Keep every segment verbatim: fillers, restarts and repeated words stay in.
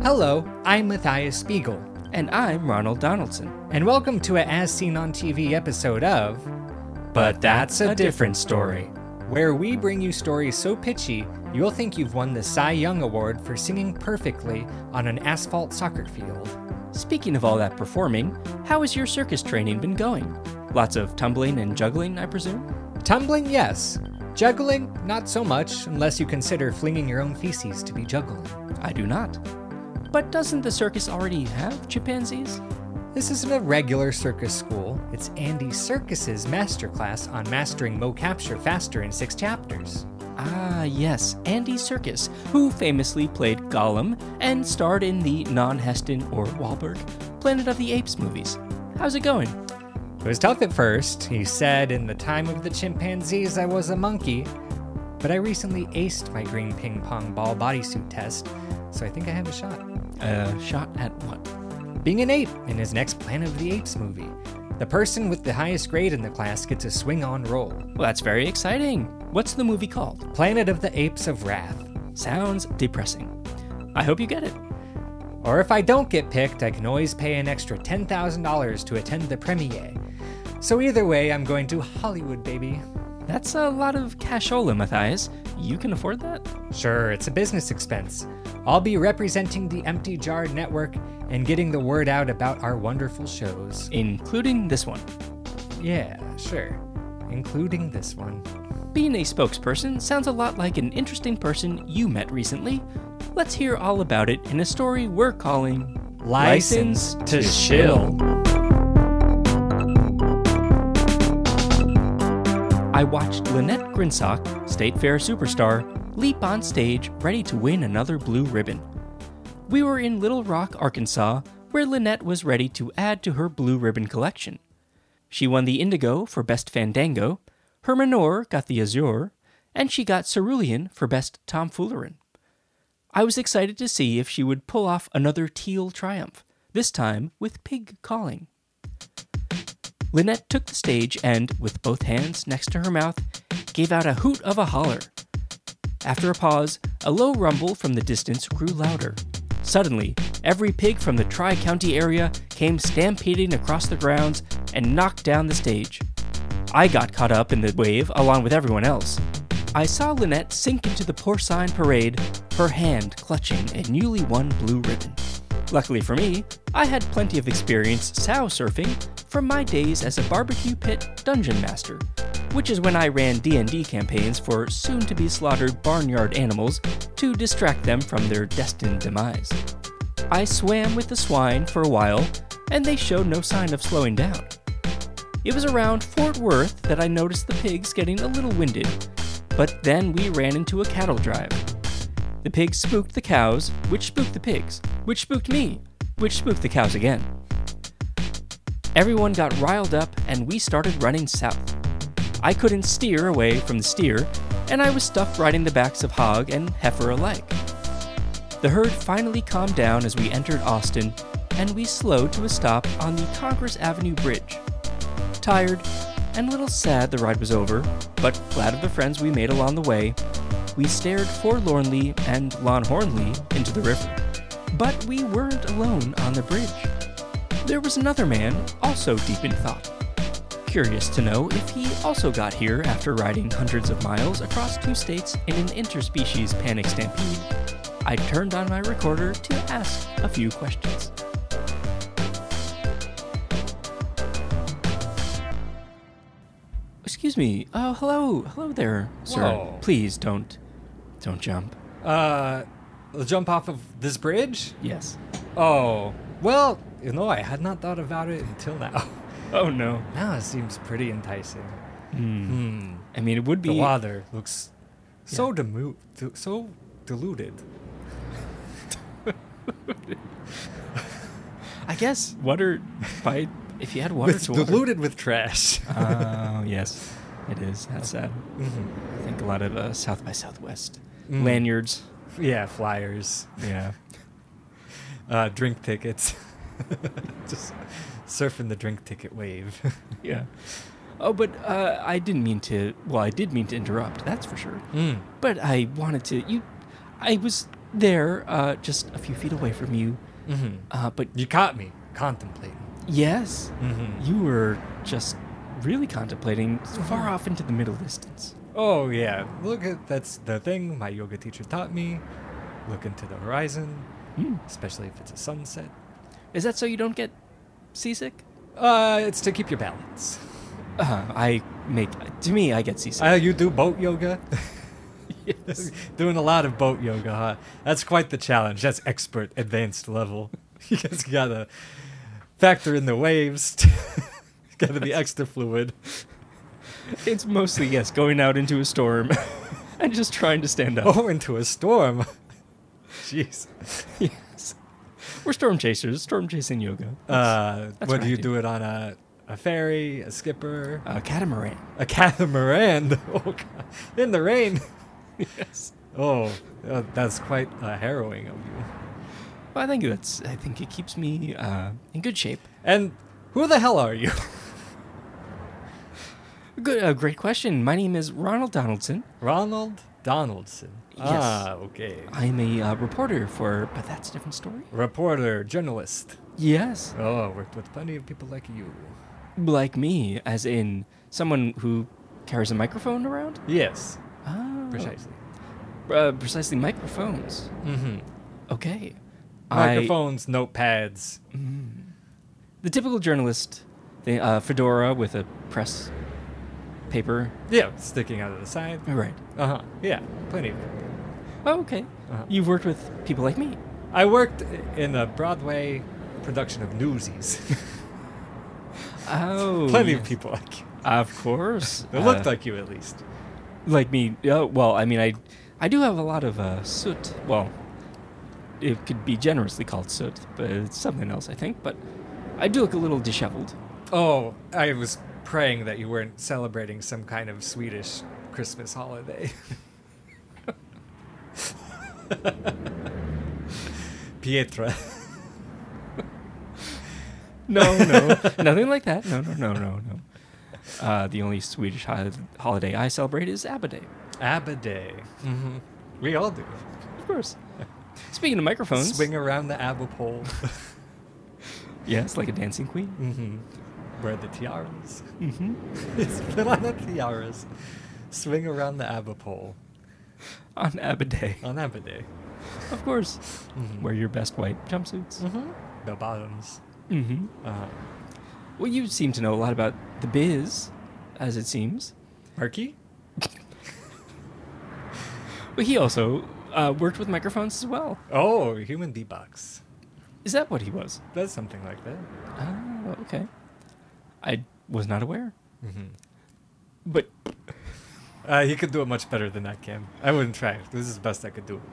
Hello, I'm Matthias Spiegel. And I'm Ronald Donaldson. And welcome to a As Seen on T V episode of But That's a Different Story, where we bring you stories so pitchy you'll think you've won the Cy Young Award for singing perfectly on an asphalt soccer field. Speaking of all that performing, how has your circus training been going? Lots of tumbling and juggling, I presume? Tumbling, yes. Juggling, not so much, unless you consider flinging your own feces to be juggling. I do not. But doesn't the circus already have chimpanzees? This isn't a regular circus school. It's Andy Serkis's masterclass on mastering mo-capture faster in six chapters. Ah, yes, Andy Serkis, who famously played Gollum and starred in the non-Heston or Wahlberg Planet of the Apes movies. How's it going? It was tough at first. He said, in the time of the chimpanzees, I was a monkey. But I recently aced my green ping pong ball bodysuit test, so I think I have a shot. A shot at what? Being an ape in his next Planet of the Apes movie. The person with the highest grade in the class gets a swing-on role. Well, that's very exciting. What's the movie called? Planet of the Apes of Wrath. Sounds depressing. I hope you get it. Or if I don't get picked, I can always pay an extra ten thousand dollars to attend the premiere. So either way, I'm going to Hollywood, baby. That's a lot of cashola, Matthias. You can afford that? Sure, it's a business expense. I'll be representing the Empty Jar Network and getting the word out about our wonderful shows. Including this one. Yeah, sure. Including this one. Being a spokesperson sounds a lot like an interesting person you met recently. Let's hear all about it in a story we're calling License to Shill. I watched Lynette Grinsock, State Fair superstar, leap on stage ready to win another blue ribbon. We were in Little Rock, Arkansas, where Lynette was ready to add to her blue ribbon collection. She won the Indigo for Best Fandango, her Menor got the Azure, and she got Cerulean for Best Tomfoolerin. I was excited to see if she would pull off another teal triumph, this time with pig calling. Lynette took the stage and, with both hands next to her mouth, gave out a hoot of a holler. After a pause, a low rumble from the distance grew louder. Suddenly, every pig from the Tri-County area came stampeding across the grounds and knocked down the stage. I got caught up in the wave along with everyone else. I saw Lynette sink into the porcine parade, her hand clutching a newly won blue ribbon. Luckily for me, I had plenty of experience sow surfing from my days as a barbecue pit dungeon master, which is when I ran D and D campaigns for soon-to-be-slaughtered barnyard animals to distract them from their destined demise. I swam with the swine for a while, and they showed no sign of slowing down. It was around Fort Worth that I noticed the pigs getting a little winded, but then we ran into a cattle drive. The pigs spooked the cows, which spooked the pigs, which spooked me, which spooked the cows again. Everyone got riled up, and we started running south. I couldn't steer away from the steer, and I was stuffed riding the backs of hog and heifer alike. The herd finally calmed down as we entered Austin, and we slowed to a stop on the Congress Avenue Bridge. Tired and a little sad the ride was over, but glad of the friends we made along the way, we stared forlornly and longhornly into the river. But we weren't alone on the bridge. There was another man, also deep in thought. Curious to know if he also got here after riding hundreds of miles across two states in an interspecies panic stampede, I turned on my recorder to ask a few questions. Excuse me. Oh, hello. Hello there, sir. Whoa. Please don't, don't jump. Uh, jump off of this bridge? Yes. Oh, well, you know, I had not thought about it until now. Oh, no. Now it seems pretty enticing. Hmm. Hmm. I mean, it would be... The water looks so Yeah. demu- d- so diluted. I guess water, by if you had water With, to water. diluted with trash. Oh, yes. It is. That's sad. Mhm. I think a lot of uh, South by Southwest. Mm. Lanyards. Yeah, flyers. Yeah. Uh, drink tickets. Just surfing the drink ticket wave. Yeah. Oh, but uh, I didn't mean to... Well, I did mean to interrupt, that's for sure. Mm. But I wanted to... You, I was there, uh, just a few feet away from you. Mm-hmm. Uh, but You caught me contemplating. yes, Mm-hmm. you were just really contemplating far off into the middle distance. Oh, yeah. Look at that's the thing my yoga teacher taught me. Look into the horizon, Hmm. especially if it's a sunset. Is that so you don't get seasick? Uh, it's to keep your balance. Uh, I make to me I get seasick. Uh, you do boat yoga? yes. Doing a lot of boat yoga, huh? That's quite the challenge. That's expert, advanced level. You just gotta factor in the waves. Gotta be extra fluid. It's mostly yes, going out into a storm and just trying to stand up. Oh, into a storm. Jeez. Yes. We're storm chasers, storm chasing yoga. Uh, that's what what do I you do. do it on a a ferry, a skipper, A catamaran. a catamaran? Oh, God. In the rain. Yes. Oh, uh, that's quite uh, harrowing of you. Well, I think that's. I think it keeps me uh, in good shape. And who the hell are you? Good, uh, great question. My name is Ronald Donaldson. Ronald Donaldson. Yes. Ah, okay. I'm a uh, reporter for, but that's a different story. Reporter, journalist. Yes, Oh, worked with plenty of people like you. like me, as in someone who carries a microphone around. Yes, Oh, precisely. Uh, precisely, microphones. Mm-hmm. Okay. Microphones, notepads. I, mm, the typical journalist, the uh, fedora with a press paper. Yeah, sticking out of the side. Right. Uh huh. Yeah, plenty of people. Oh, okay. Uh-huh. You've worked with people like me. I worked in a Broadway production of Newsies. Oh, Plenty of yes. people like you. Of course. They looked Uh, like you at least. like me. Oh, well, I mean, I, I do have a lot of uh, soot. Well, it could be generously called soot, but it's something else, I think. But I do look a little disheveled. Oh, I was praying that you weren't celebrating some kind of Swedish Christmas holiday. Pietra. No, no, nothing like that. No, no, no, no, no. Uh, the only Swedish ho- holiday I celebrate is Abba Day. Abba Day. Mm-hmm. We all do. Of course. Speaking of microphones, Swing around the Abba pole. yes, like a dancing queen. Mm-hmm. Wear the tiaras. Mm-hmm. Put on the tiaras. Swing around the Abba pole On Abba Day, on Abba Day. of course. Mm-hmm. Wear your best white jumpsuits. Mm-hmm. The bottoms. Mm-hmm. Uh, Well, you seem to know a lot about the biz, as it seems. Murky? But he also uh, worked with microphones as well. Oh, human beatbox. Is that what he was? That's something like that. Oh, okay. I was not aware. Mm-hmm. But Uh, he could do it much better than I can. I wouldn't try. This is the best I could do.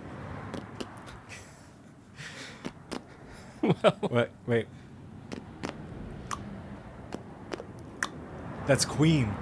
well, Wait, wait. That's Queen.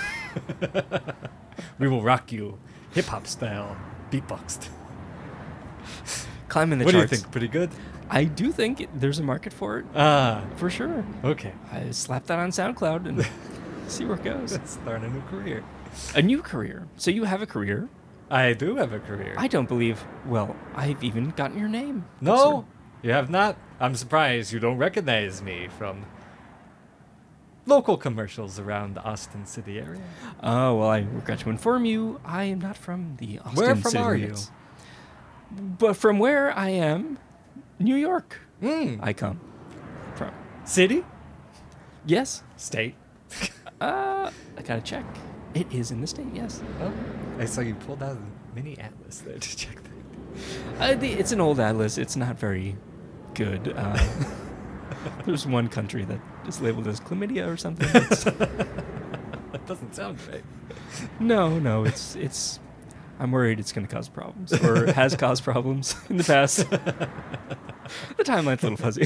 We will rock you, hip hop style, beatboxed. climb in the What do you charts. think? Pretty good? I do think it, there's a market for it, Ah, for sure. okay. I slap that on SoundCloud and see where it goes. Start a new career. A new career. So you have a career. I do have a career. I don't believe. Well, I've even gotten your name. No, you have not. I'm surprised you don't recognize me from local commercials around the Austin City area. Oh, well, I regret to inform you, I am not from the Austin Where from city are limits. But from where I am, New York, Mm. I come from. City? Yes. State? Uh, I gotta check. It is in the state, yes. Oh, I saw you pulled out a mini atlas there to check that. Uh, the, it's an old atlas. It's not very good. Uh, there's one country that is labeled as chlamydia or something. It's, That doesn't sound right. no, no, it's it's. I'm worried it's going to cause problems, or has caused problems in the past. The timeline's a little fuzzy.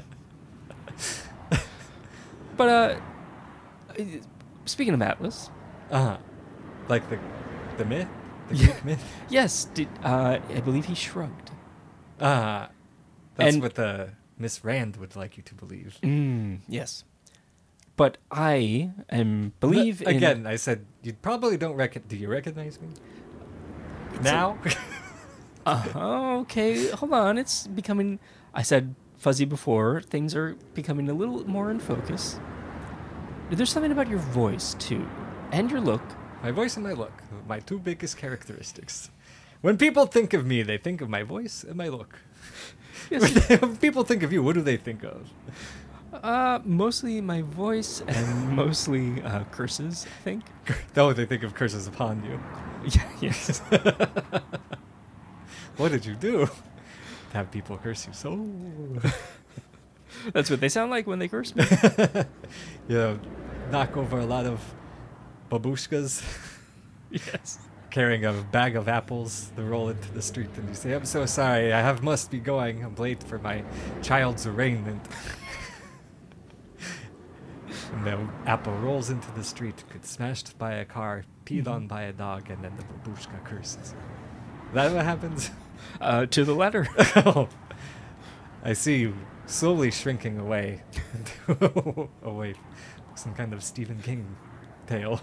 But uh, speaking of Atlas, Uh huh. Like the the myth, the Yeah. Greek myth. yes, did, uh, I believe he shrugged. Uh that's And- what the Miss Rand would like you to believe. Mm, yes, but I am believe in, Again, I said you probably don't recognize. Do you recognize me It's now? Uh, okay, hold on. It's becoming... I said fuzzy before. Things are becoming a little more in focus. There's something about your voice, too. And your look. My voice and my look. My two biggest characteristics. When people think of me, they think of my voice and my look. Yes. When people think of you, what do they think of? Uh, mostly my voice and mostly uh, curses, I think. No, they think of curses upon you. Yeah, yes. What did you do? Have people curse you so? That's what they sound like when they curse me. You know, knock over a lot of babushkas. Yes. Carrying a bag of apples, they roll into the street, and you say, "I'm so sorry, I have must be going. I'm late for my child's arraignment." And the apple rolls into the street, gets smashed by a car, peed on by a dog, and then the babushka curses. Is that what happens? Uh, to the letter. Oh, I see you slowly shrinking away, away, some kind of Stephen King tale.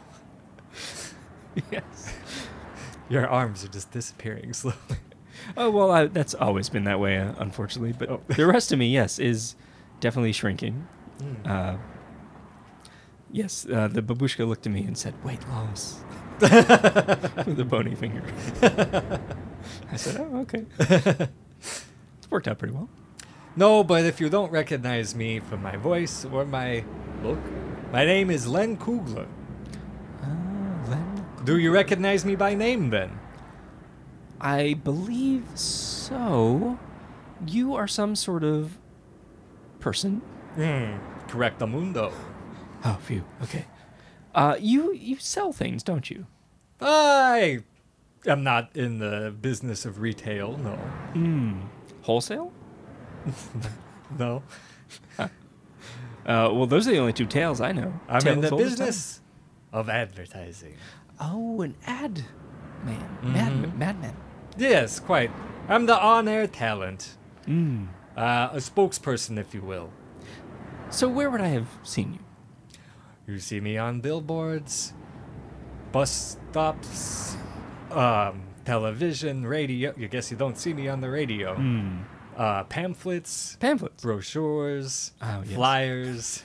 Yes. Your arms are just disappearing slowly. Oh, well, I, that's always been that way, uh, unfortunately. But Oh. the rest of me, yes, is definitely shrinking. Mm. Uh, yes, uh, the babushka looked at me and said, "Weight loss." With a bony finger. I said, "Oh, okay." It's worked out pretty well. No, but if you don't recognize me from my voice or my look, my name is Len Kugler. Uh, Len. Do you recognize me by name, then? I believe so. You are some sort of person. Hmm, correctamundo. Oh, phew. Okay. Uh, you you sell things, don't you? I am not in the business of retail, no. Hmm. Wholesale? No. Uh, well, those are the only two tales I know. I'm Tale in the told as business of advertising. time. Oh, an ad man. Mhm. Madman. Madman. Yes, quite. I'm the on-air talent. Mm. Uh, a spokesperson, if you will. So where would I have seen you? You see me on billboards, bus stops, um, television, radio. I guess you don't see me on the radio. Hmm. Uh, pamphlets, Pamphlets. brochures, Oh, yes. flyers,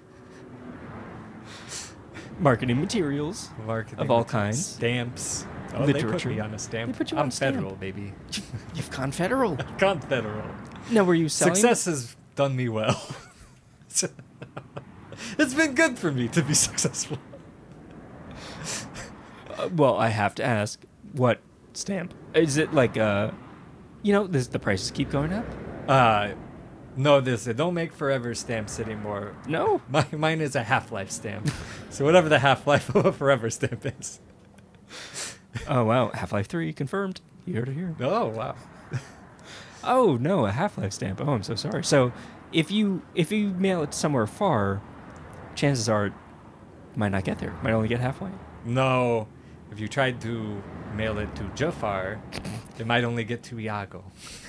Marketing materials. marketing Of all materials, kinds. stamps. Oh, they put Literature. me on a stamp. They put you I'm on a stamp. federal, baby. You've gone federal. Gone federal. Now, were you selling? Success has done me well. It's been good for me to be successful. Uh, well, I have to ask, what stamp? Is it like, uh, you know, this, the prices keep going up? Uh, no, this they don't make forever stamps anymore. No. My, mine is a half-life stamp. So whatever the half-life of a forever stamp is. Oh, wow. Half-Life three confirmed. Year to year. Oh, wow. Oh, no, a Half-Life stamp. Oh, I'm so sorry. So if you if you mail it somewhere far, chances are it might not get there. Might only get halfway. No, if you tried to mail it to Jafar, it might only get to Iago.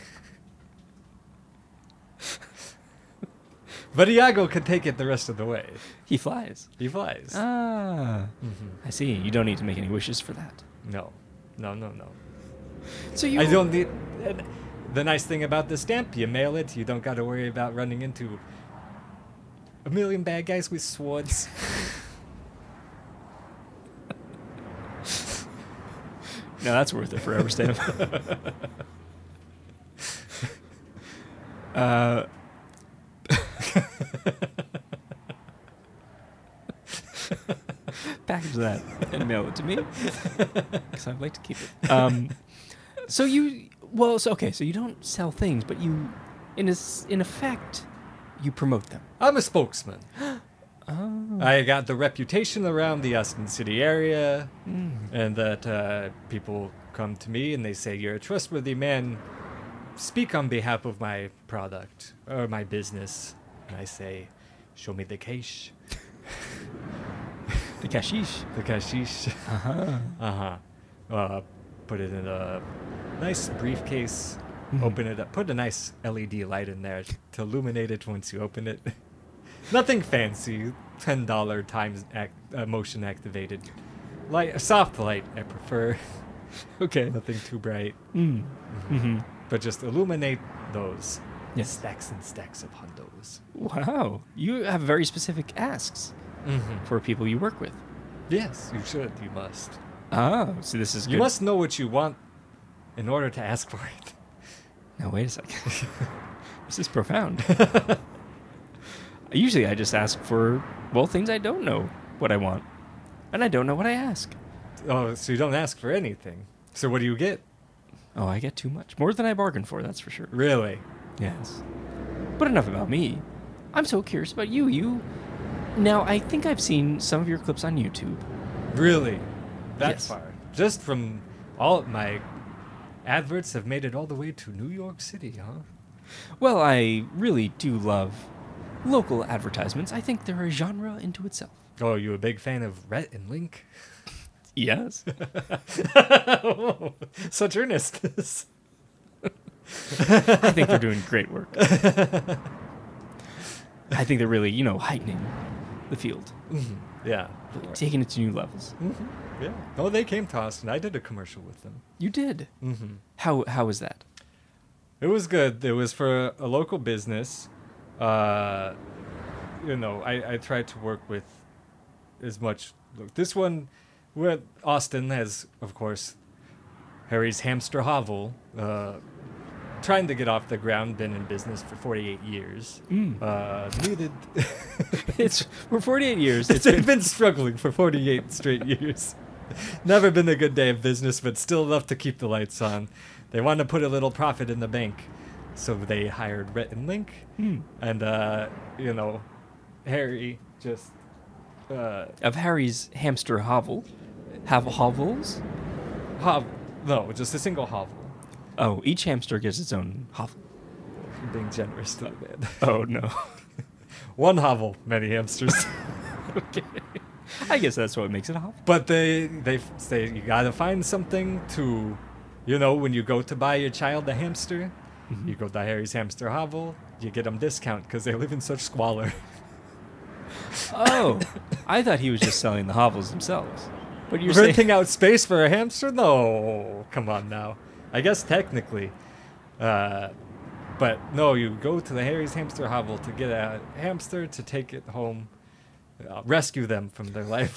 But Iago could take it the rest of the way. He flies. He flies. Ah, Mhm. I see. You don't need to make any wishes for that. No, no, no, no. So you I don't need. and The nice thing about the stamp, you mail it, you don't got to worry about running into a million bad guys with swords. No, that's worth it. Forever stamp. uh, package that and mail it to me because I'd like to keep it. Um, so you, well, so okay, so you don't sell things, but you, in a, s- in effect, you promote them. I'm a spokesman. Oh, I got the reputation around the Austin City area, mm. and that uh, people come to me and they say, "You're a trustworthy man. Speak on behalf of my product or my business." And I say, "Show me the cash." The cashish. The cashish. Uh-huh. Uh-huh. Uh, put it in a nice briefcase. Mhm. Open it up. Put a nice L E D light in there to illuminate it once you open it. Nothing fancy. ten dollars times act, uh, motion activated. Light, soft light, I prefer. Okay. Nothing too bright. Mm. Mm-hmm. But just illuminate those. Yes. Stacks and stacks upon those. Wow. You have very specific asks Mm-hmm. for people you work with. Yes, you should. You must. Oh, so this is You good. must know what you want in order to ask for it. Now, wait a second. This is profound. Usually I just ask for, well, things I don't know what I want. And I don't know what I ask. Oh, so you don't ask for anything. So what do you get? Oh, I get too much. More than I bargained for, that's for sure. Really? Yes. But enough about me. I'm so curious about you. You. Now, I think I've seen some of your clips on YouTube. Really? That Yes. far? Just from all my adverts have made it all the way to New York City, huh? Well, I really do love local advertisements. I think they're a genre into itself. Oh, you a big fan of Rhett and Link? Yes. Such earnestness. I think they're doing great work. I think they're really, you know, heightening the field, Mhm. Yeah. taking it to new levels. Mm-hmm. Yeah. Oh, they came to Austin. I did a commercial with them. You did. Mm-hmm. How how was that? It was good. It was for a local business. Uh, you know, I, I tried to work with as much. Look, this one, where Austin has, of course, Harry's Hamster Hovel. Uh, trying to get off the ground. Been in business for forty-eight years. Mm. Uh, needed. It's for forty-eight years. It's It's been, been struggling for forty-eight straight years. Never been a good day of business, but still enough to keep the lights on. They want to put a little profit in the bank, so they hired Rhett and Link, mm. and uh, you know, Harry just uh, of Harry's hamster hovel. Have hovels? hov- no, just a single hovel. Oh, each hamster gets its own hovel. I'm being generous to the man. Oh no. One hovel, many hamsters. Okay. I guess that's what makes it a hovel. But they they say you gotta find something to, you know, when you go to buy your child a hamster, Mhm. you go to Harry's Hamster Hovel, you get them discount because they live in such squalor. Oh, I thought he was just selling the hovels themselves. But you're saying Renting out space for a hamster? No, come on now. I guess technically, uh, but no, you go to the Harry's Hamster Hovel to get a hamster to take it home, uh, rescue them from their life.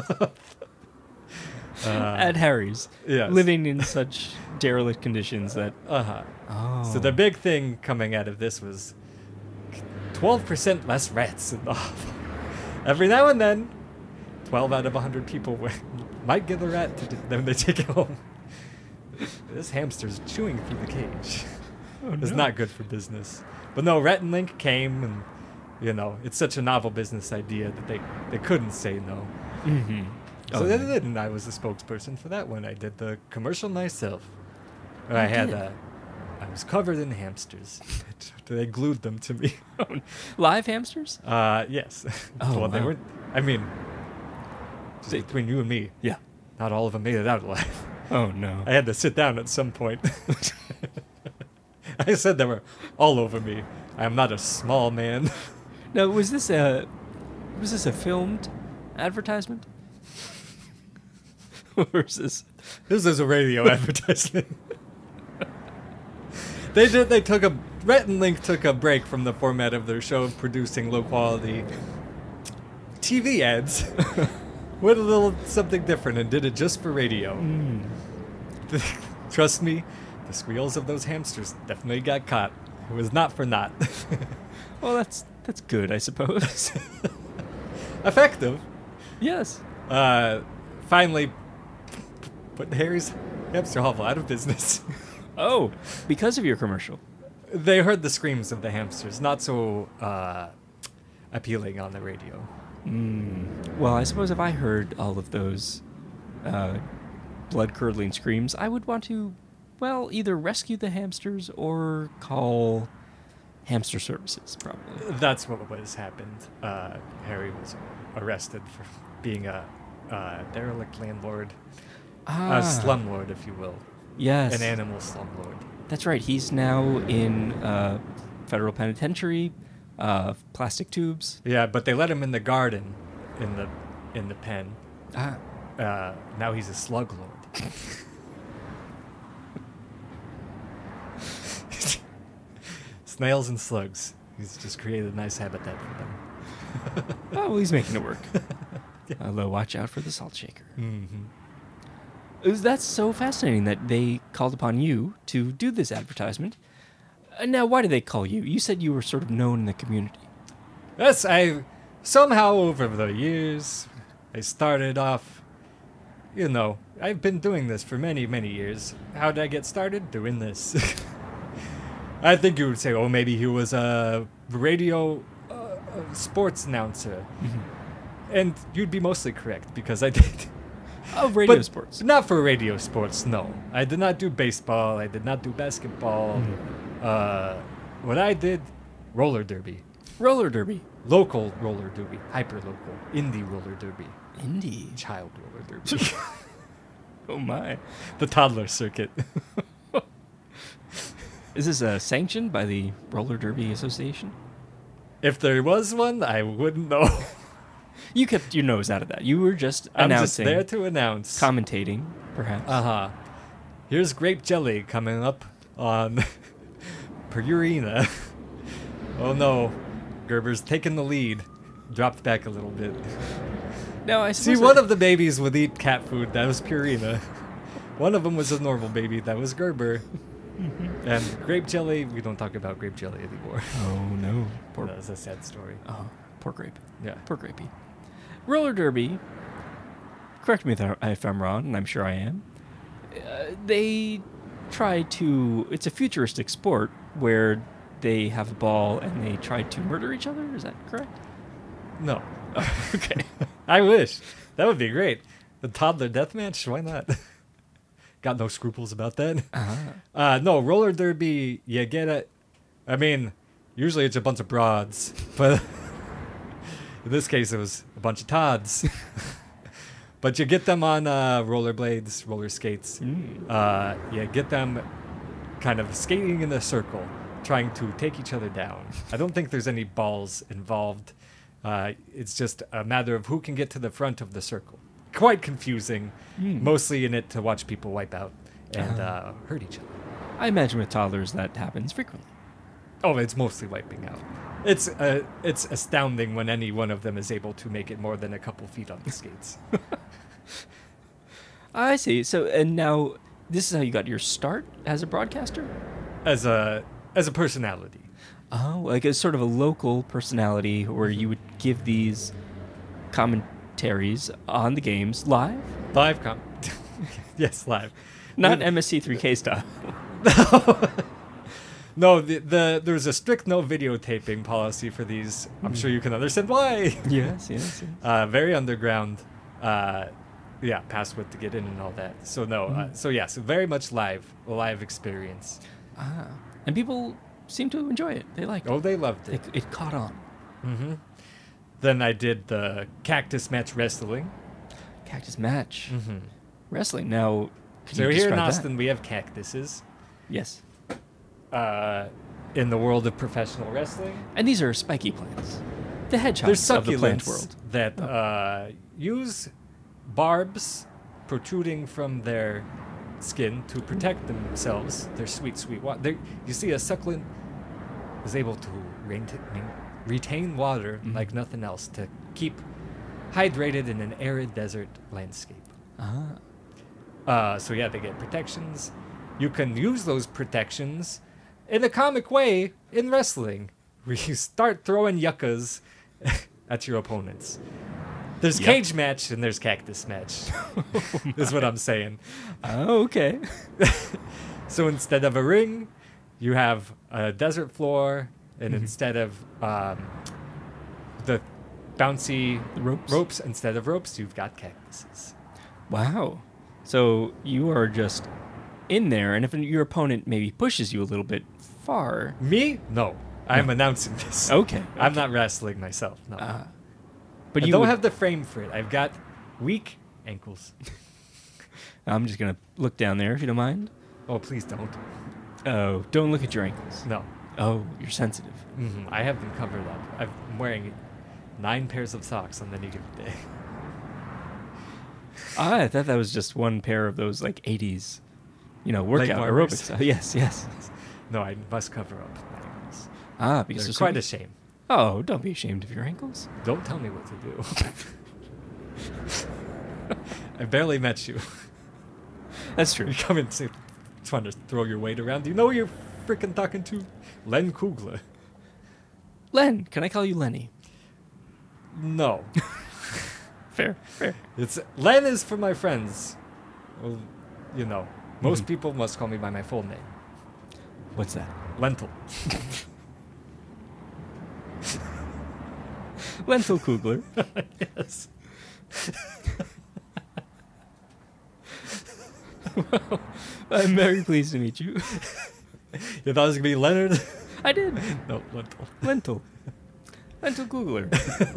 uh, at Harry's, yes. living in such derelict conditions that. Uh-huh. Oh. So the big thing coming out of this was twelve percent less rats in the hovel. Every now and then, twelve out of one hundred people w- might get a rat to then they take it home. This hamster's chewing through the cage. Oh, It's no. not good for business. But no, Rhett and Link came, and, you know, it's such a novel business idea that they, they couldn't say no. Mm-hmm. So they did, and I was the spokesperson for that one. I did the commercial myself. I You had did? a, I was covered in hamsters. They glued them to me. Live hamsters? Uh, yes. Oh, well, they wow. weren't. I mean, just They- between you and me, Yeah. not all of them made it out alive. Oh no. I had to sit down at some point. I said they were all over me. I am not a small man. Now, was this a was this a filmed advertisement? Or is this? This is a radio advertisement. They did. They took a. Rhett and Link took a break from the format of their show of producing low quality T V ads. Went a little something different and did it just for radio. Mm. Trust me, the squeals of those hamsters definitely got caught. It was not for naught. Well, that's that's good, I suppose. Effective. Yes. Uh, finally, put Harry's Hamster Hovel out of business. Oh, because of your commercial. They heard the screams of the hamsters, not so uh, appealing on the radio. Mm. Well, I suppose if I heard all of those uh, blood-curdling screams, I would want to, well, either rescue the hamsters or call hamster services, probably. That's what was happened. Uh, Harry was arrested for being a uh, derelict landlord, Ah, a slumlord, if you will, yes. an animal slumlord. That's right. He's now in uh, federal penitentiary, uh, plastic tubes. Yeah, but they let him in the garden, in the in the pen. Ah, Uh, now he's a slug lord. Snails and slugs. He's just created a nice habitat for them. Oh, well, he's making it work. Although, watch out for the salt shaker. Mm-hmm. Is- That's so fascinating that they called upon you to do this advertisement. Uh, Now, why did they call you? You said you were sort of known in the community. Yes, I somehow over the years, I started off, you know, I've been doing this for many, many years. How did I get started? Doing this. I think you would say, oh, maybe he was a radio uh, uh, sports announcer. And you'd be mostly correct because I did. Oh, radio But sports. Not for radio sports, no. I did not do baseball. I did not do basketball. Uh, what I did, roller derby. Roller derby. Local roller derby. Hyper local. Indie roller derby. Indie. Child roller derby. Oh, my. The toddler circuit. Is this uh, sanctioned by the Roller Derby Association? If there was one, I wouldn't know. You kept your nose out of that. You were just I'm just announcing, there to announce. commentating, perhaps. Uh-huh. Here's grape jelly coming up on Purina. Oh no. Gerber's taking the lead. Dropped back a little bit. No, I See, suppose one that- of the babies would eat cat food. That was Purina. One of them was a normal baby. That was Gerber. And grape jelly, we don't talk about grape jelly anymore. Oh, no. Poor, That was a sad story. oh, poor grape. Yeah. Poor grapey. Roller derby, correct me if I- if I'm wrong, and I'm sure I am. Uh, they try to, it's a futuristic sport where they have a ball and they try to murder each other. Is that correct? No. Okay. I wish. That would be great. The toddler deathmatch? Why not? Got no scruples about that. Uh-huh. Uh, no, roller derby, you get it. I mean, usually it's a bunch of broads, but in this case it was a bunch of Todds. But you get them on uh, rollerblades, roller skates. Mm. Uh, you get them kind of skating in a circle, trying to take each other down. I don't think there's any balls involved. Uh, it's just a matter of who can get to the front of the circle. Quite confusing, Mm. mostly in it to watch people wipe out and Uh-huh. uh, hurt each other. I imagine with toddlers that happens frequently. Oh, it's mostly wiping out. It's uh, it's astounding when any one of them is able to make it more than a couple feet on the skates. I see. So, and now this is how you got your start as a broadcaster? as a as a personality. Oh, like as sort of a local personality where you would give these commentaries on the games live? Live com Yes, live. Not The- M S C three K style. No, the, the there's a strict no videotaping policy for these. I'm sure you can understand why. Yes, yes, yes. Uh, very underground. Uh, yeah, password to get in and all that. So no, uh, so yeah, so very much live, a live experience. Ah. And people seem to enjoy it. They like Oh, it. they loved It, it. it caught on. hmm Then I did the cactus match wrestling. Cactus match. Mm-hmm. Wrestling. Now, could So you here in describe that? Austin, we have cactuses. Yes. Uh, in the world of professional wrestling, And these are spiky plants. The hedgehogs there's of the plant succulents world. that uh, use barbs protruding from their skin to protect themselves. They're sweet, sweet water. You see, a succulent is able to rein- main- retain water Mhm. like nothing else to keep hydrated in an arid desert landscape. Ah. Uh, so yeah, they get protections. You can use those protections in a comic way in wrestling, where you start throwing yuccas at your opponents. There's Yuck. cage match and there's cactus match. Is what I'm saying. Oh, okay. So instead of a ring, you have a desert floor, and Mhm. instead of um, the bouncy The ropes. ropes, instead of ropes, you've got cactuses. Wow. So you are just in there, and if your opponent maybe pushes you a little bit far. Me? No. I'm announcing this. Okay. I'm not wrestling myself. No. Ah. But I you don't would- have the frame for it. I've got weak ankles. I'm just gonna look down there if you don't mind. Oh, please don't. Oh, don't look at your ankles. No. Oh, you're sensitive. hmm I have them covered up. I'm wearing nine pairs of socks on any given day. Ah, I thought that was just one pair of those like eighties, you know, Leg workout warmers. aerobics. Oh, yes, yes. No, I must cover up my ankles. Ah, because They're there's quite some- a shame. Oh, don't be ashamed of your ankles. Don't tell me what to do. I barely met you. That's true. You come in say, trying to throw your weight around. Do you know who you're freaking talking to? Len Kugler. Len, can I call you Lenny? No. Fair, fair. It's Len is for my friends. Well, you know, most Mhm. people must call me by my full name. What's that? Lentil. Lentil Kugler. Yes. Well, I'm very pleased to meet you. You thought it was gonna be Leonard? I did. No, Lentil. Lentil. Lentil Kugler.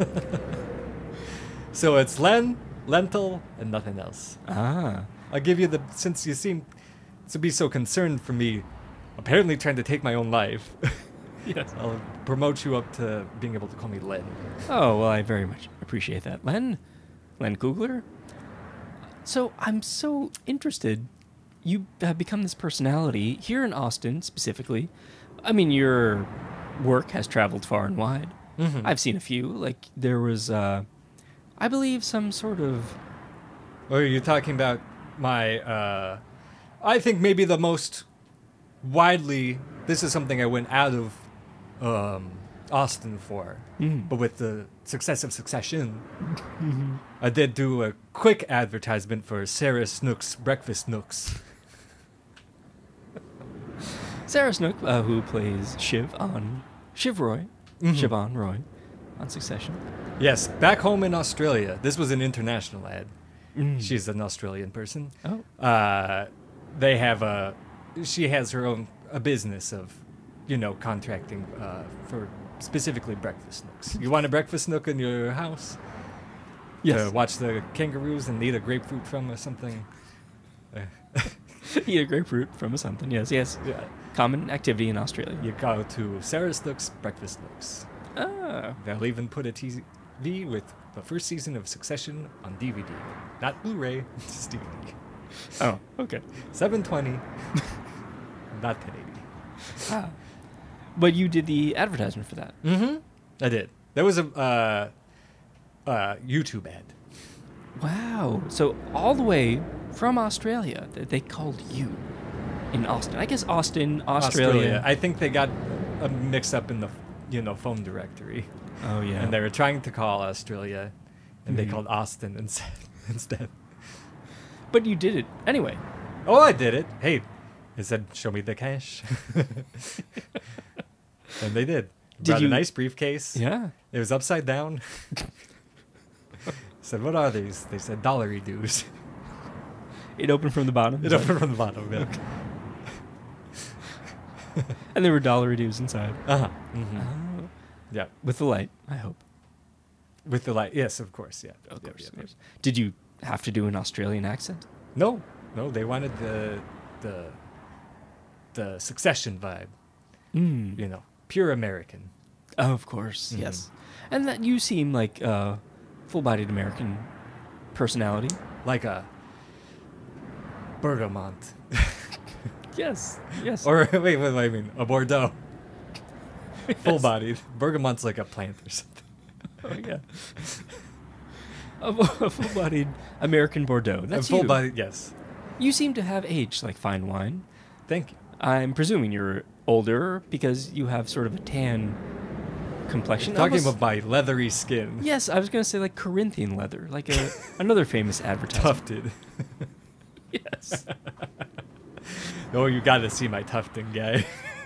So it's Len, Lentil, and nothing else. Ah. I'll give you the, since you seem to be so concerned for me apparently trying to take my own life, Yes. I'll promote you up to being able to call me Len. Oh, well, I very much appreciate that. Len? Len Kugler? So I'm so interested. You have become this personality here in Austin, specifically. I mean, your work has traveled far and wide. Mhm. I've seen a few. Like, there was, uh, I believe, some sort of... Or are you talking about my, uh, I think maybe the most widely, this is something I went out of um, Austin for, Mhm. but with the success of Succession, I did do a quick advertisement for Sarah Snook's Breakfast Nooks. Sarah Snook, uh, who plays Shiv on... Shiv Roy. Mhm. Siobhan Roy on Succession. Yes, back home in Australia, this was an international ad. Mm. She's an Australian person. Oh. Uh, they have a, she has her own a business of, you know, contracting uh, for specifically breakfast nooks. You want a breakfast nook in your house Yes. to watch the kangaroos and eat a grapefruit from or something? Uh, Eat a grapefruit from a something. Yes, yes. yeah, Common activity in Australia. you go to Sarah Snook's Breakfast Nooks. Ah. They'll even put a T V with the first season of Succession on D V D, not Blu-ray, just D V D. Oh, okay. seven twenty, not ten eighty. Ah. But you did the advertisement for that. Mm-hmm. I did. There was a uh, uh, YouTube ad. Wow. So all the way from Australia, th- they called you in Austin. I guess Austin, Australia. I think they got uh, mixed up in the, you know, phone directory, oh yeah. and they were trying to call Australia, and they Mhm. called Austin instead. instead. But you did it anyway. Oh, I did it. Hey, it said, "Show me the cash," and they did. Did Brought you- a nice briefcase. Yeah. It was upside down. Said, "What are these?" They said, "Dollary dues." It opened from the bottom. It opened from the bottom. Yeah. And there were dollar dues inside. Uh-huh. Mm-hmm. Oh. Yeah. With the light, I hope. With the light. Yes, of course. Yeah. Of Yep, course, yep, of yep. course. Did you have to do an Australian accent? No, no. They wanted the the the Succession vibe. Mm. You know, pure American. Oh, of course, Mhm. yes. And that you seem like a full-bodied American personality. Like a Bergamot. Yes, yes. Or wait, wait, wait, I mean a Bordeaux. Full bodied. Bergamot's like a plant or something. Oh, yeah. a, fu- a full-bodied American Bordeaux. That's a full you. bodied, yes. You seem to have aged like fine wine. Thank you. I'm presuming you're older because you have sort of a tan complexion. Talking Almost- about my leathery skin. Yes, I was going to say like Corinthian leather, like a another famous advertisement. Tufted. Yes. Oh, you got to see my tufting guy.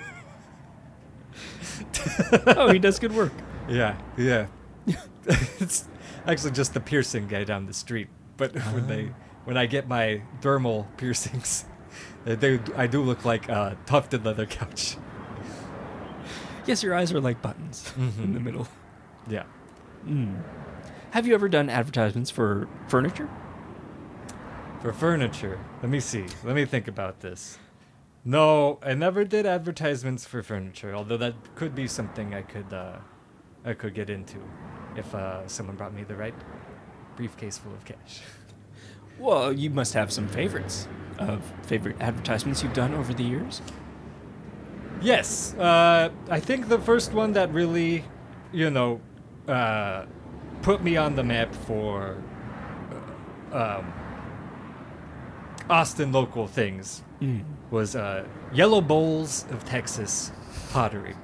Oh, he does good work. Yeah, yeah. It's actually just the piercing guy down the street. But when they, when I get my dermal piercings, they, they, I do look like a tufted leather couch. Yes, your eyes are like buttons in Mhm. the middle. Yeah. Mm. Have you ever done advertisements for furniture? For furniture, let me see. Let me think about this. No, I never did advertisements for furniture. Although that could be something I could, uh, I could get into, if uh, someone brought me the right briefcase full of cash. Well, you must have some favorites of favorite advertisements you've done over the years. Yes, uh, I think the first one that really, you know, uh, put me on the map for uh, um, Austin local things Mm. was uh, Yellow Bowls of Texas pottery.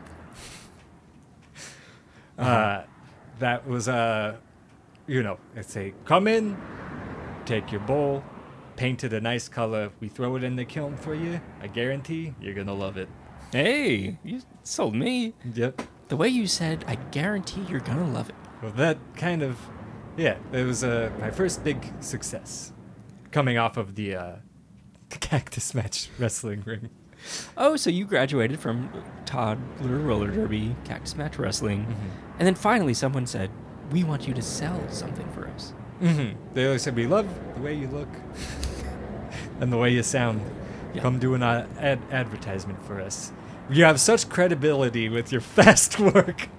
Uh-huh. Uh, that was, uh, you know, I'd say, come in, take your bowl, paint it a nice color. We throw it in the kiln for you. I guarantee you're going to love it. Hey, you sold me. Yep. The way you said, I guarantee you're gonna love it. Well, that kind of, yeah, it was uh, my first big success. Coming off of the uh, cactus match wrestling ring. Oh, so you graduated from toddler roller derby, cactus match wrestling, Mm-hmm. and then finally someone said, we want you to sell something for us. Mm-hmm. They always said, we love the way you look and the way you sound. Yeah. Come do an uh, ad- advertisement for us. You have such credibility with your fast work.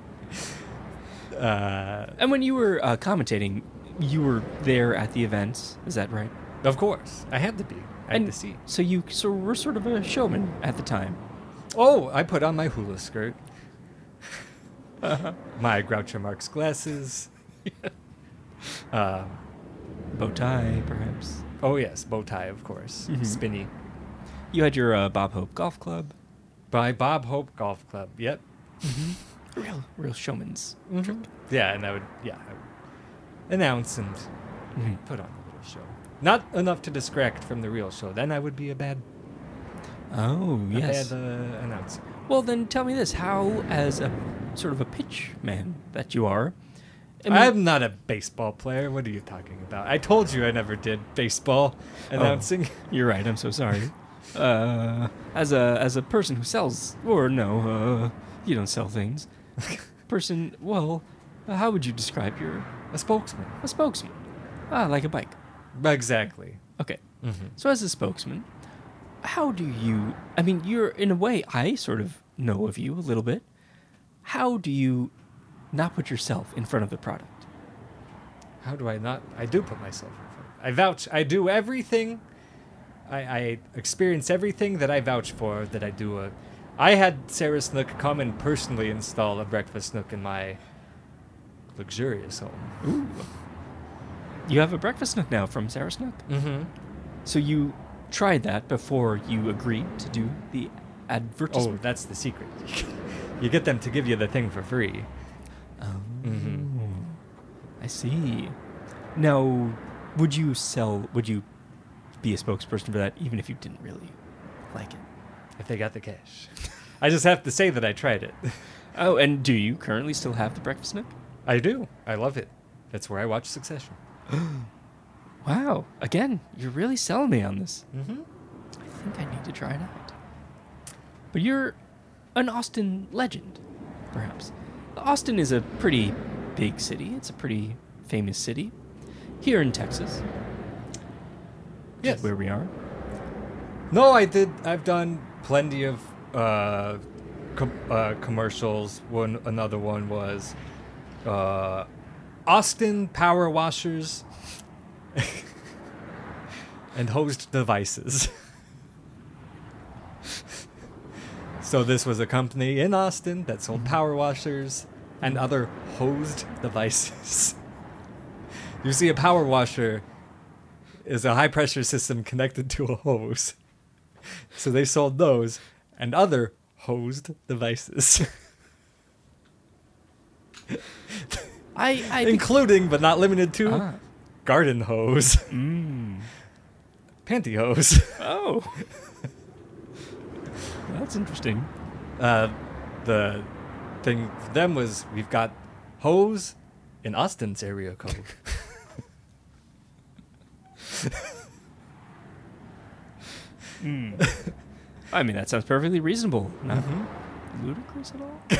Uh, And when you were uh, commentating, you were there at the events, is that right? of course, I had to be. I had And to see. so you so were sort of a showman at the time. Oh, I put on my hula skirt, Uh-huh. my Groucho Marx glasses. uh, Bow tie, perhaps. oh yes, bow tie, of course, Mhm. spinny. You had your uh, Bob Hope Golf Club. By Bob Hope Golf Club. Yep. Real, real showman's. Mm-hmm. Yeah, and I would yeah I would announce and Mhm. put on a little show. Not enough to distract from the real show. Then I would be a bad, Oh, a yes. bad uh, announcer. Well, then tell me this: how, as a sort of a pitch man that you are, I mean- I'm not a baseball player. What are you talking about? I told you I never did baseball announcing. You're right. I'm so sorry. uh, as a as a person who sells, or no, uh, you don't sell things. Person, well, uh, how would you describe your A spokesman. a spokesman? Ah, like a bike. Exactly. Okay. Mm-hmm. So as a spokesman, how do you? I mean, you're in a way. I sort of know of you a little bit. How do you not put yourself in front of the product? How do I not? I do put myself in front. I vouch. I do everything. I, I experience everything that I vouch for. That I do. A, I had Sarah Snook come and personally install a breakfast nook in my luxurious home. Ooh. You have a breakfast nook now from Sarah Snook. Mm-hmm. So you tried that before you agreed to do the Oh, advertisement. that's the secret. You get them to give you the thing for free. Oh, Mhm. I see. Now, would you sell? Would you be a spokesperson for that, even if you didn't really like it? If they got the cash. I just have to say that I tried it. Oh, and do you currently still have the breakfast nook? I do. I love it. That's where I watch Succession. Wow! Again, you're really selling me on this. Mm-hmm. I think I need to try it out. But you're an Austin legend, perhaps. Austin is a pretty big city. It's a pretty famous city here in Texas. which is Yes. where we are. No, I did. I've done plenty of uh, com- uh, commercials. One, another one was uh, Austin Power Washers and hosed devices. So this was a company in Austin that sold power washers and other hosed devices. You see, a power washer is a high pressure system connected to a hose. So they sold those and other hosed devices. I, I think, Including, but not limited to, ah. garden hose, Mm. pantyhose. Oh. That's interesting. Uh, the thing for them was we've got hose in Austin's area code. Mm. I mean, that sounds perfectly reasonable. Not Mhm. ludicrous at all?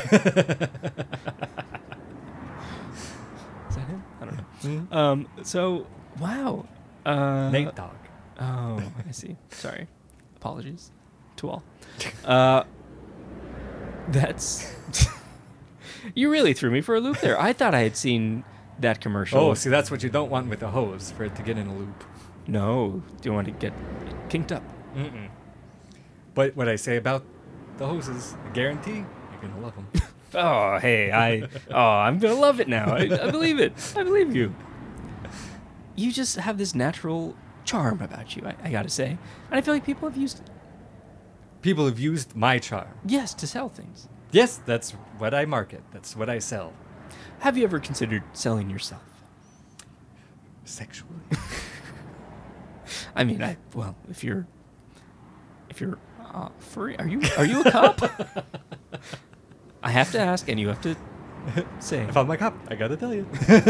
Is that him? I don't know. Mhm. Um, so, wow. Uh, Nate Dogg. Oh, I see. Sorry. Apologies to all. Uh, that's... You really threw me for a loop there. I thought I had seen that commercial. Oh, see, that's what you don't want with a hose, for it to get in a loop. No. Do you want to get kinked up? Mm-mm. But what I say about the hoses. I guarantee you're gonna love them. Oh, hey, I, oh, I'm gonna love it now. I, I believe it. I believe you. You just have this natural charm about you, I, I gotta say. And I feel like people have used it. People have used my charm. Yes, to sell things. Yes, that's what I market. That's what I sell. Have you ever considered selling yourself? Sexually. I mean, I, well, if you're, if you're uh, free, are you, are you a cop? I have to ask, and you have to say. If I'm a cop, I gotta tell you.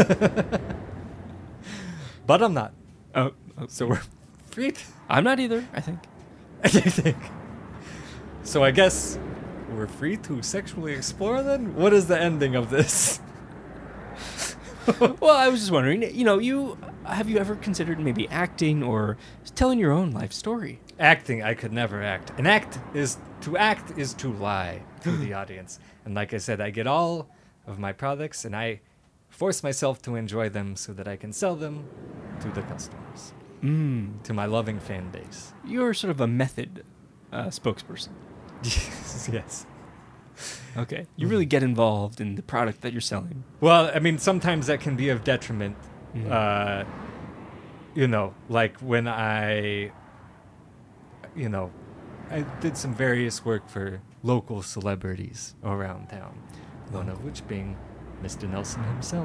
But I'm not. Oh, oh, So we're free. I'm not either, I think. I think. So I guess we're free to sexually explore then? What is the ending of this? Well, I was just wondering, you know, you have you ever considered maybe acting or telling your own life story? Acting, I could never act. An act is to act is to lie to the audience. And like I said, I get all of my products and I force myself to enjoy them so that I can sell them to the customers, Mm. to my loving fan base. You're sort of a method uh, spokesperson. Yes, yes. Okay. You really get involved in the product that you're selling. Well, I mean, sometimes that can be of detriment. Mhm. Uh, you know, like when I, you know, I did some various work for local celebrities around town. One of which being Mister Nelson himself.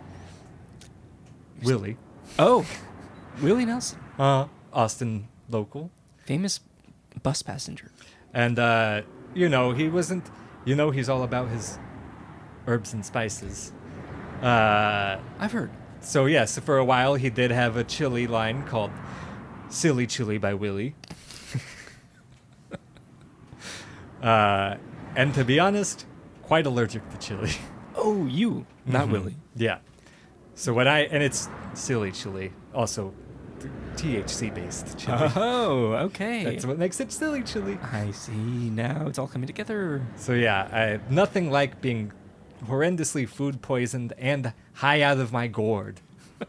Willie. Oh, Willie Nelson, Uh, Austin local. famous bus passenger. And, uh, you know, he wasn't, you know, he's all about his herbs and spices. Uh, I've heard. so, yes, for a while he did have a chili line called Silly Chili by Willie. uh, and to be honest, quite allergic to chili. Oh, you, not Mhm. Willie. Yeah. So when I, and it's Silly Chili, also T H C based chili. Oh, okay. That's what makes it Silly Chili. I see. Now it's all coming together. So yeah, I, nothing like being horrendously food poisoned and high out of my gourd.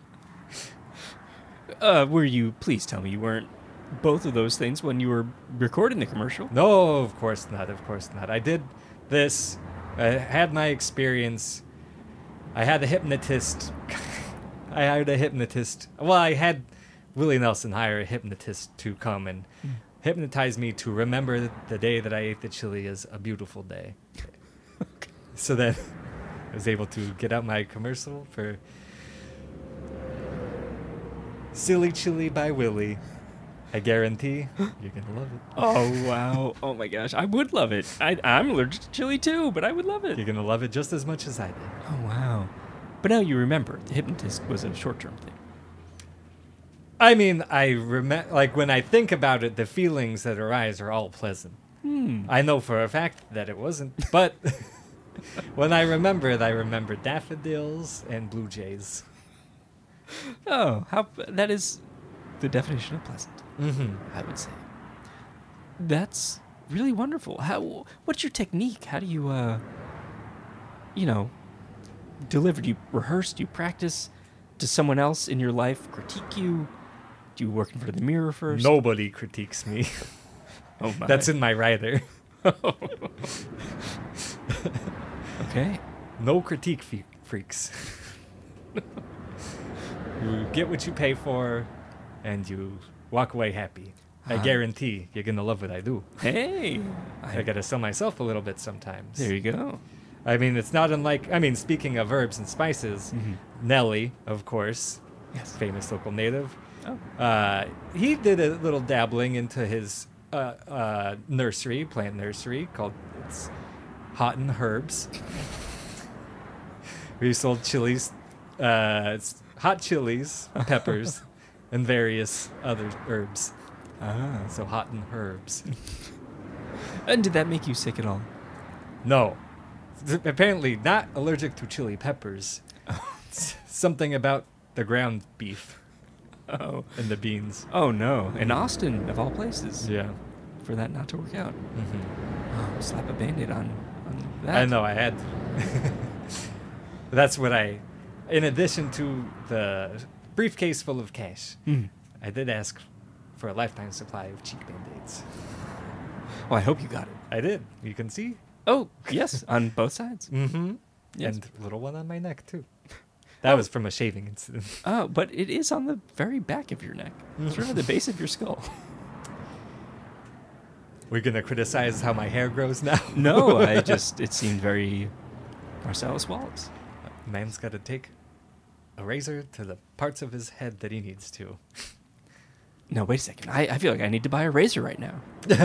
Uh, were you? Please tell me you weren't both of those things when you were recording the commercial. No, of course not. Of course not. I did this. I had my experience. I had a hypnotist. I hired a hypnotist. Well, I had Willie Nelson hire a hypnotist to come and Mm. hypnotize me to remember the day that I ate the chili as a beautiful day. So then I was able to get out my commercial for Silly Chili by Willie. I guarantee you're going to love it. Oh wow! Oh my gosh! I would love it. I, I'm allergic to chili too, but I would love it. You're going to love it just as much as I did. Oh wow! But now you remember the hypnotist was a short-term thing. I mean, I remember, like, when I think about it, the feelings that arise are all pleasant. Hmm. I know for a fact that it wasn't, but when I remember it, I remember daffodils and blue jays. Oh, how that is the definition of pleasant. Mm-hmm. I would say. That's really wonderful. How? What's your technique? How do you, uh, you know, deliver? Do you rehearse? Do you practice? Does someone else in your life critique you? Do you work in front of the mirror first? Nobody critiques me. Oh my. That's in my writer. Okay. No critique fe- freaks. You get what you pay for, and you walk away happy. I Ah. guarantee you're gonna love what I do. Hey. I gotta sell myself a little bit sometimes. There you go. I mean, it's not unlike. I mean, speaking of herbs and spices, Mhm. Nelly, of course, Yes. famous local native, Oh. uh, he did a little dabbling into his uh, uh, nursery, plant nursery, called it's Hot and Herbs. We sold chilies, uh, it's hot chilies, peppers, and various other herbs. Ah. So Hot and Herbs. And did that make you sick at all? No. Apparently not allergic to chili peppers. It's something about the ground beef Oh. and the beans. Oh no! In Austin, of all places, Yeah. for that not to work out. hmm Oh, slap a band-aid on, on that. I know, I had. That's what I. In addition to the briefcase full of cash, Mm. I did ask for a lifetime supply of cheap band aids. Oh, I hope you got it. I did. You can see. Oh, yes, on both sides. Mm-hmm. Yes. And a little one on my neck, too. That Oh. was from a shaving incident. Oh, but it is on the very back of your neck. It's really the base of your skull. We're going to criticize how my hair grows now? No, I just, it seemed very Marcellus Wallace. Man's got to take a razor to the parts of his head that he needs to. No, wait a second. I, I feel like I need to buy a razor right now.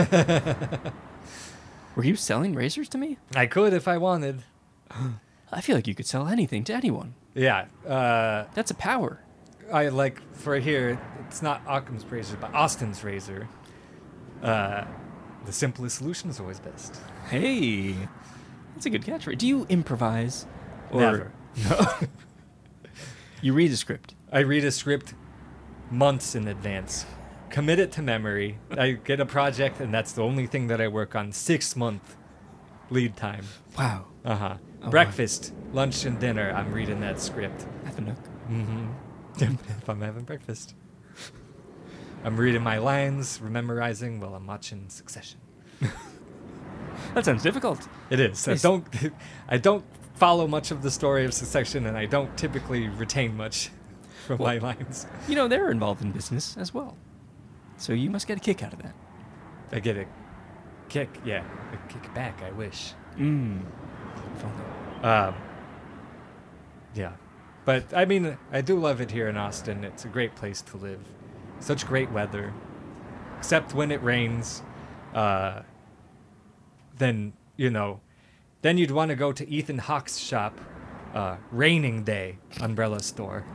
Were you selling razors to me? I could if I wanted. I feel like you could sell anything to anyone. Yeah. Uh, That's a power. I like, for here, it's not Occam's razor, but Austin's razor. Uh, the simplest solution is always best. Hey, that's a good catchphrase. Do you improvise? Or Never. No. You read a script. I read a script months in advance, commit it to memory. I get a project, and that's the only thing that I work on. Six month lead time. Wow. Uh huh. Oh, Breakfast, lunch, and dinner. I'm reading that script. Have a nook. Mm-hmm. If I'm having breakfast, I'm reading my lines, memorizing while I'm watching Succession. That sounds difficult. It is. I Yes. don't. I don't follow much of the story of Succession, and I don't typically retain much from Well- my lines. You know, they're involved in business as well. So you must get a kick out of that. I get a kick. Yeah, a kick back. I wish. Mmm. Um, yeah. But, I mean, I do love it here in Austin. It's a great place to live. Such great weather. Except when it rains. Uh, then, you know, then you'd want to go to Ethan Hawke's shop. Uh, raining Day umbrella store.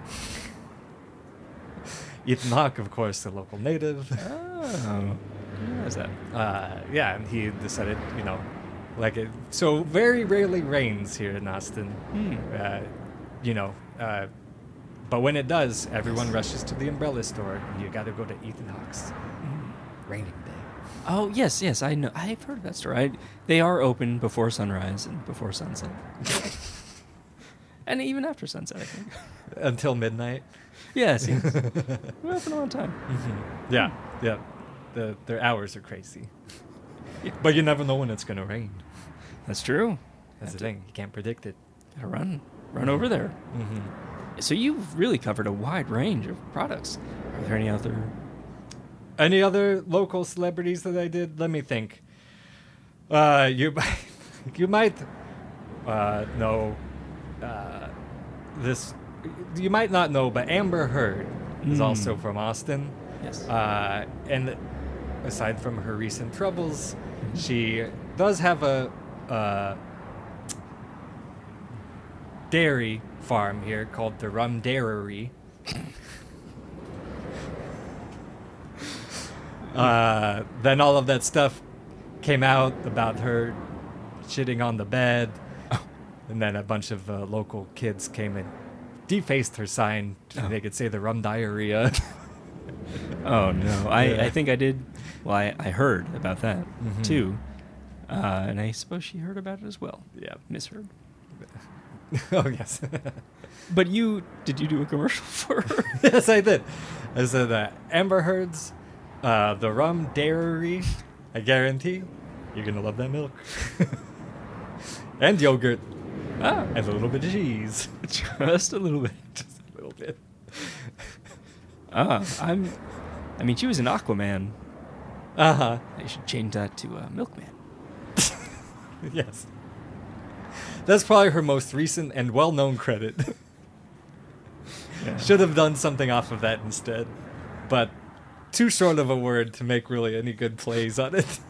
Ethan Hawke, of course, the local native. Oh. Where is that? Uh, yeah, and he decided, you know, like it. So very rarely rains here in Austin. Hmm. Uh, you know, uh, but when it does, everyone rushes to the umbrella store, and you got to go to Ethan Hawke's. Raining Day. Oh, yes, yes, I know. I've heard of that store. I, they are open before sunrise and before sunset. And even after sunset, I think. Until midnight. Yes, yes. We're open all the time. Mm-hmm. Yeah, yeah. The their hours are crazy. But you never know when it's gonna rain. That's true. That's Have the thing. You can't predict it. Gotta run. Run over there. Mm-hmm. So you've really covered a wide range of products. Are there any other... Any other local celebrities that I did? Let me think. Uh, you, you might uh, know uh, this. You might not know, but Amber Heard is Mm. also from Austin. Yes. Uh, and aside from her recent troubles, she does have a, uh dairy farm here called the Rum Dairy. Uh, then all of that stuff came out about her shitting on the bed. And then a bunch of uh, local kids came and defaced her sign so Oh. they could say the rum diarrhea. Oh, no. I, Yeah. I think I did... Well, I, I heard about that, Mhm. too. Uh, and I suppose she heard about it as well. Yeah. Misheard. Oh, yes. But you... Did you do a commercial for her? Yes, I did. I said uh, Amber Heard's uh, the rum dairy. I guarantee you're going to love that milk. And yogurt. Ah. And a little bit of cheese. Just a little bit. Just a little bit. Ah, I'm... I mean, she was an Aquaman. Uh-huh. They should change that to uh, Milkman. Yes. That's probably her most recent and well-known credit. Yeah. Should have done something off of that instead. But too short of a word to make really any good plays on it.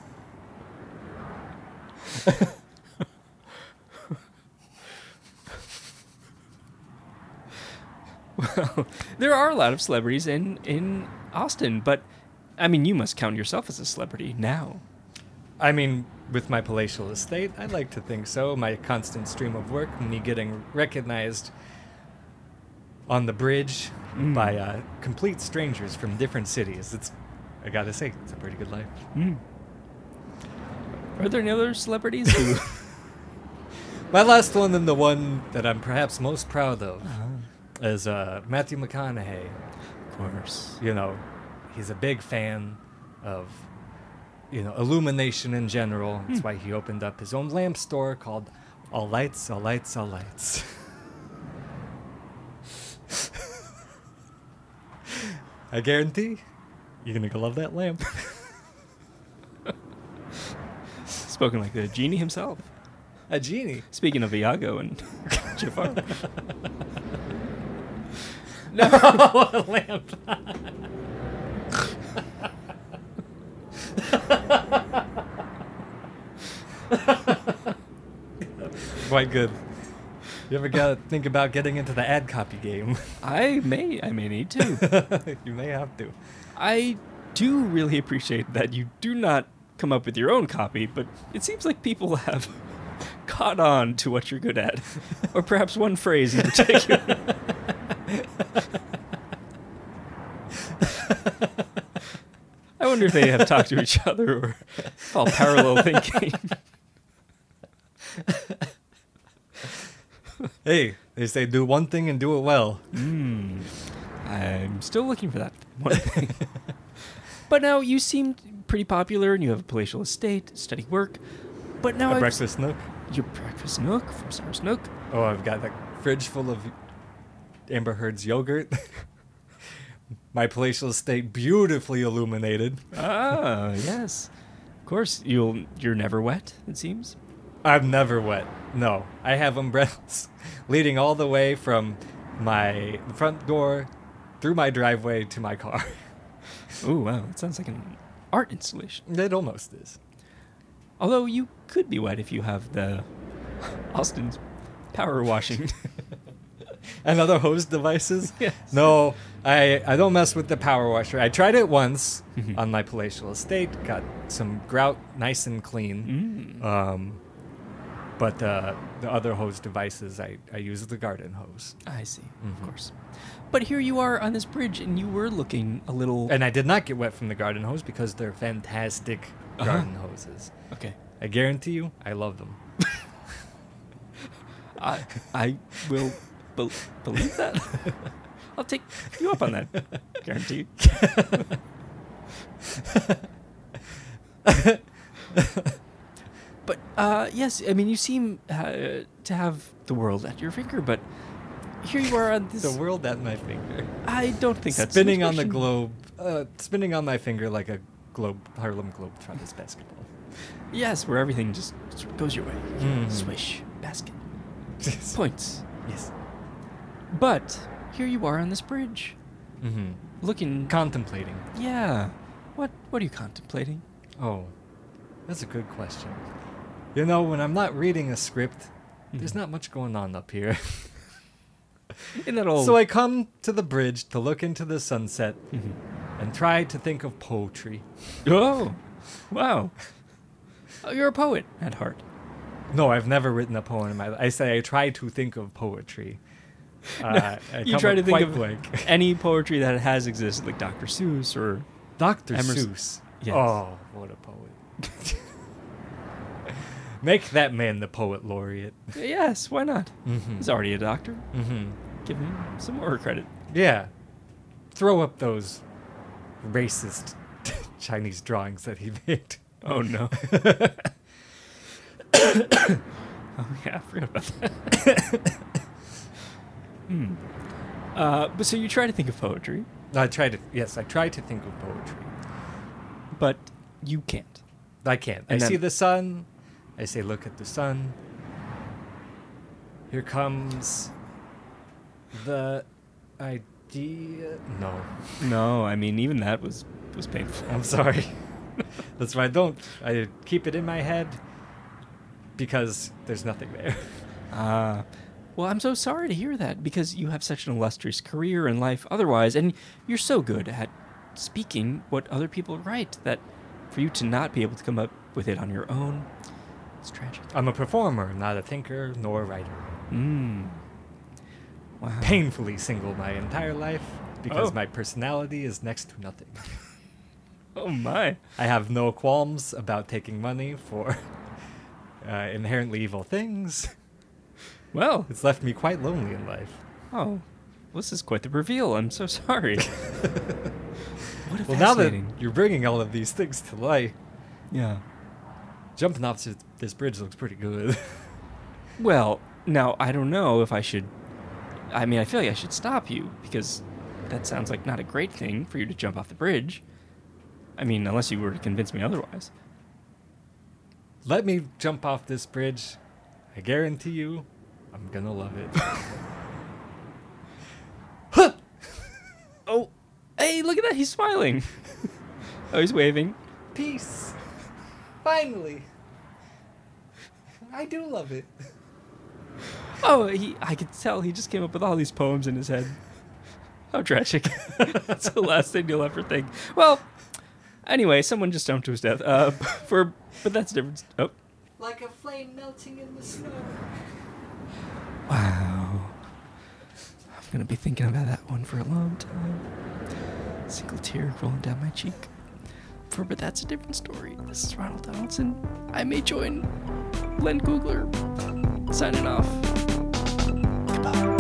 Well, there are a lot of celebrities in, in Austin, but, I mean, you must count yourself as a celebrity now. I mean, with my palatial estate, I like to think so. My constant stream of work, me getting recognized on the bridge Mm. by uh, complete strangers from different cities. It's, I gotta say, it's a pretty good life. Mm. Are there any other celebrities who... My last one, and the one that I'm perhaps most proud of, Uh-huh. is uh, Matthew McConaughey. Of course. You know, he's a big fan of you know, illumination in general. That's why he opened up his own lamp store called All Lights, All Lights, All Lights. I guarantee you're going to love that lamp. Spoken like the genie himself. A genie. Speaking of Iago and Jafar. No, a lamp. Quite good. You ever got to think about getting into the ad copy game? I may, I may need to. You may have to. I do really appreciate that you do not come up with your own copy, but it seems like people have caught on to what you're good at, or perhaps one phrase in particular. I wonder if they have talked to each other or all parallel thinking. Hey, they say do one thing and do it well. Mm, I'm still looking for that one thing. But now you seem pretty popular and you have a palatial estate, steady work. But now A I've breakfast nook. Your breakfast nook from Sarah's Nook. Oh, I've got a fridge full of Amber Heard's yogurt. My palatial estate beautifully illuminated. Ah, yes. Of course, you'll you're never wet, it seems. I'm never wet. No, I have umbrellas leading all the way from my front door through my driveway to my car. Oh, wow. That sounds like an art installation. It almost is. Although you could be wet if you have the Austin's power washing. And other hose devices? Yes. No, I, I don't mess with the power washer. I tried it once Mhm. on my palatial estate. Got some grout nice and clean. Mm. Um, but uh, the other hose devices, I, I use the garden hose. I see, Mhm. of course. But here you are on this bridge, and you were looking a little... And I did not get wet from the garden hose because they're fantastic Uh-huh. garden hoses. Okay. I guarantee you, I love them. I I will be- believe that. I'll take you up on that. Guaranteed. But, uh, yes, I mean, you seem uh, to have the world at your finger, but here you are on this... The world at my finger. I don't think that's... Spinning an on the expression. globe. Uh, spinning on my finger like a globe, Harlem Globetrotters basketball. Yes, where everything just sort of goes your way. Mhm. Swish, basket, Yes. points. Yes. But here you are on this bridge, Mm-hmm. looking... Contemplating. Yeah. What What are you contemplating? Oh, that's a good question. You know, when I'm not reading a script, there's Mhm. not much going on up here. In that old... So I come to the bridge to look into the sunset Mhm. and try to think of poetry. Oh, wow. Oh, you're a poet at heart. No, I've never written a poem in my life. I say I try to think of poetry. Uh, I You come try up to think quite of blank. any poetry that has existed, like Doctor Seuss or... Doctor Emerson. Seuss. Yes. Oh, what a poet. Make that man the poet laureate. Yes, why not? Mm-hmm. He's already a doctor. Mm-hmm. Give him some more credit. Yeah. Throw up those racist Chinese drawings that he made. Oh, no. Oh, yeah, I forgot about that. Hmm. Uh, but so you try to think of poetry, I try to, yes, I try to think of poetry. but you can't. I can't. I And see then- the sun. I say, look at the sun. Here comes the idea. No, No, I mean, even that was, was painful. I'm sorry. That's why I don't. I keep it in my head because there's nothing there. Uh, well, I'm so sorry to hear that, because you have such an illustrious career in life otherwise, and you're so good at speaking what other people write that for you to not be able to come up with it on your own, it's tragic. I'm a performer, not a thinker nor a writer. Mm. Wow. Painfully single my entire life because Oh. my personality is next to nothing. Oh, my. I have no qualms about taking money for uh, inherently evil things. Well, It's left me quite lonely in life. oh, this is quite the reveal. I'm so sorry. What a Well, now that fascinating... you're bringing all of these things to light, Yeah. Jumping off this, this bridge looks pretty good. Well, now, I don't know if I should... I mean, I feel like I should stop you, because that sounds like not a great thing for you to jump off the bridge. I mean, unless you were to convince me otherwise. Let me jump off this bridge. I guarantee you, I'm gonna love it. Huh! Oh, hey, look at that, he's smiling. Oh, he's waving. Peace. Finally. I do love it. Oh, he, I could tell he just came up with all these poems in his head. How tragic. That's the last thing you'll ever think. Well, anyway, someone just jumped to his death. Uh, for, but that's different. Oh. Like a flame melting in the snow. Wow. I'm going to be thinking about that one for a long time. A single tear rolling down my cheek. For, but that's a different story. This is Ronald Donaldson. I may join Len Kugler. Signing off. Goodbye.